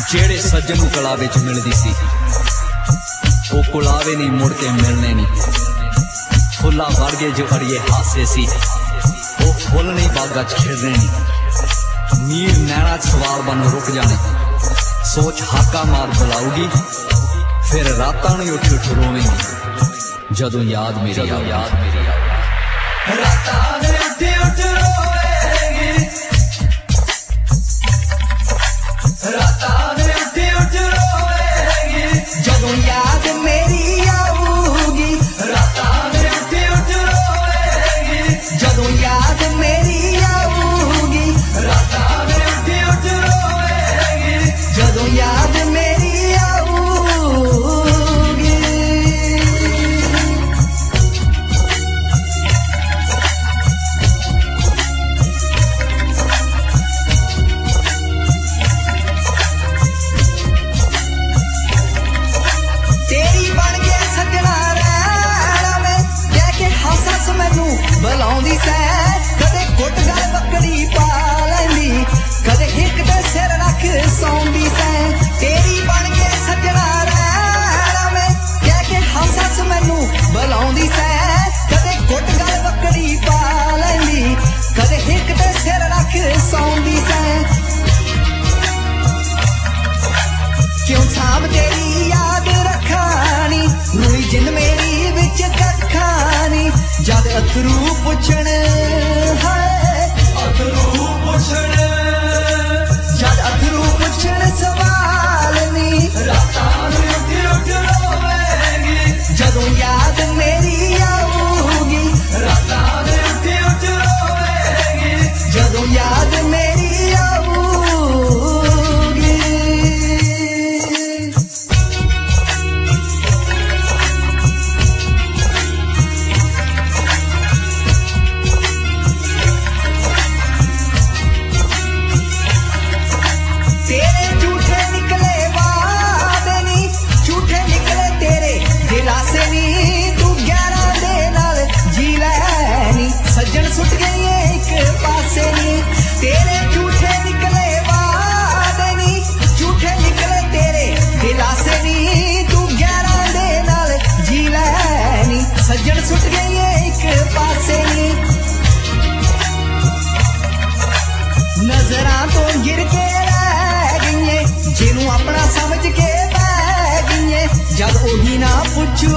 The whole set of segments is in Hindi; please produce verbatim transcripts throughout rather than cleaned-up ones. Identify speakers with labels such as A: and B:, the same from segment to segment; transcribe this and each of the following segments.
A: जेड़े सज्जन नूं कलावे च मिलदी सी वो कुलावे नहीं मुड़ के मिलने नहीं। फुल्ला वर्गे जो अड़िए हासे सी वो फुल नहीं बागा च खिड़ने नहीं। नीर नैना च सवार बन रुक जाने सोच हाका मार बुलाऊगी फिर रातां नहीं उठ उठ रोवेंगी जदों याद मेरी आ याद मेरी आ रातां नहीं उठ उठ रोवेंगी रातां नहीं उठ उठ रोवेंगी जदों याद मेरी आऊगी। रातां नहीं उठ उठ रोवेंगी जदों याद मेरी आऊगी। रातां नहीं उठ उठ रोवेंगी जदों याद मेरी आऊगी। तेरी बन के सजना रैना में कह के हासा स मैनू बुलाउंदी सै कदे घुट गल बकड़ी पा लैंदी कदे हिक ते सिर रख सौंदी सै। तेरी बन के सजना रैना में कह के हासा स मैनू बुलाउंदी सै कदे घुट गल बकड़ी पा लैंदी कदे हिक ते सिर रख सौंदी सै। क्यों साहब तेरी याद रखानी रूई जिन मेरी विच कखानी जद अथरू पुछण है अथरू पुछण जद अथरू पुछण सवाल नी। रातां नहीं उठ उठ रोवेंगी जदों याद मेरी आऊगी। रातां नहीं उठ उठ रोवेंगी जदों याद मेरी आऊगी। तेरे झूठे निकले वादे नी झूठे निकले तेरे दिलासे नी तू ग्यारह दे नाल जी लैनी सज्जन सुट गई एक पासे नी। तेरे झूठे निकले वादे नी झूठे निकले तेरे दिलासे नी तू ग्यारह दे नाल जी लैनी सज्जन सुट गई एक पासे नी। नजरां तो गिर के जिनू अपना समझ के बह गईए जब ओही ना पुछू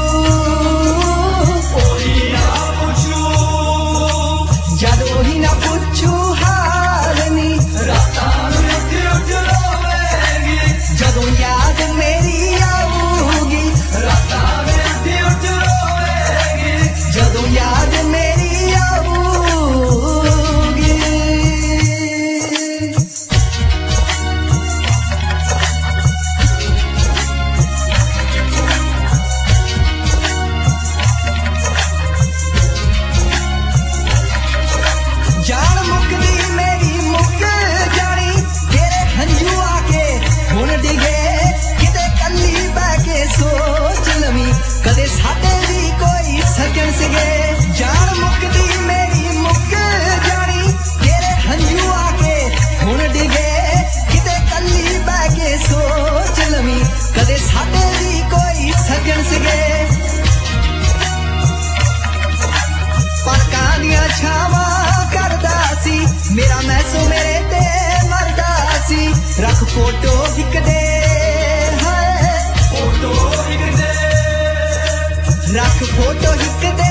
A: ओही ना पुछू जद ओही ना पुछू हाल नी। रातां नहीं उठ उठ रोवेंगी जदों याद मेरी आऊगी। रातां नहीं उठ उठ रोवेंगी जदों याद मेरी आऊगी। जान मुकदी मेरी मुक जानी तेरे हंझू आके हुण डिगे किते कल्ली बह के सोच लवी कदे साडे भी कोई सजन सिगे। जान मुकदी मेरी मुक जानी तेरे हंझू आके हुण डिगे किते कल्ली बह के सोच लवी कदे साडे भी कोई सजन सिगे। पलकां दियां छावां करदा सी मेरा मैसो मेरे ते मरदा सी रख फोटो हिक दे है फोटो हिक दे रख फोटो हिक दे